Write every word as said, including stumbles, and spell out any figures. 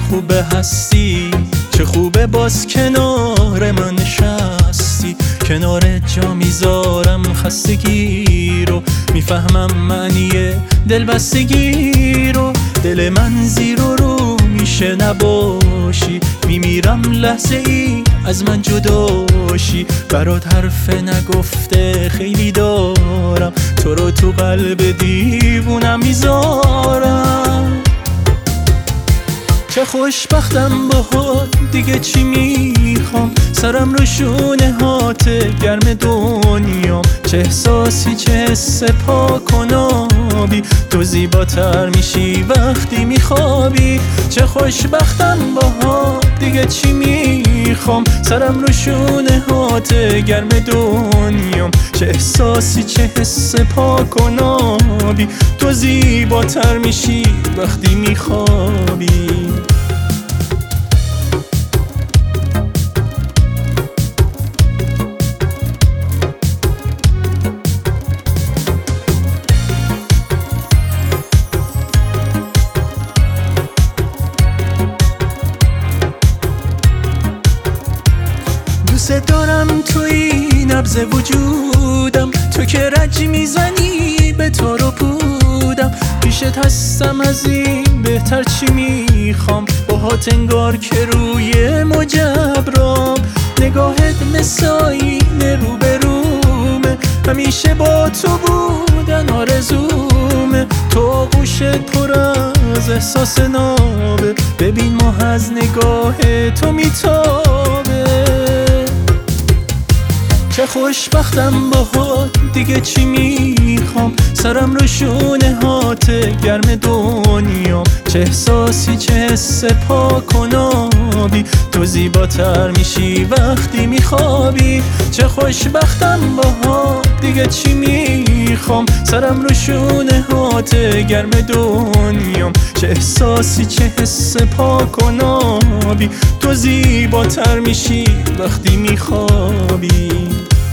خوبه هستی، چه خوبه باز کنار من نشستی. کنار جا میذارم خستگی رو، میفهمم معنی دلبستگی رو. دل من زیر و رو میشه نباشی، میمیرم لحظه ای از من جداشی. برات حرف نگفته خیلی دارم، تو رو تو قلب دیوونم میذارم. چه خوشبختم باهات، دیگه چی میخوام؟ سرم رو شونه هاته گرم دنیام. چه احساسی چه حس پاک و نابی، تو زیباتر میشی وقتی میخوابی. چه خوشبختم باهات، دیگه چی میخوام؟ سرم رو شونه هاته گرم دنیام. چه احساسی چه حس پاک و نابی، تو زیباتر میشی وقتی میخوابی. دوست دارم توی نبض وجودم، تو که رج میزنی به تو رو پودم. پیشت هستم از این بهتر چی میخوام؟ باهات انگار که روی مجبرام. نگاهت مثل آینه رو به رومه، همیشه با تو بودن آرزومه. تو آغوشت پر از احساس نابه، ببین ماه از نگاه تو میتابه. چه خوشبختم باهات، دیگه چی میخوام؟ سرم رو شونه هاته گرم دنیام. چه احساسی چه حس پاک و نابی، تو زیباتر میشی وقتی میخوابی. چه خوشبختم باهات، دیگه چی میخوام؟ سرم رو شونه هاته گرم دنیام. چه احساسی چه حس پاک و نابی، تو زیباتر میشی وقتی میخوابی.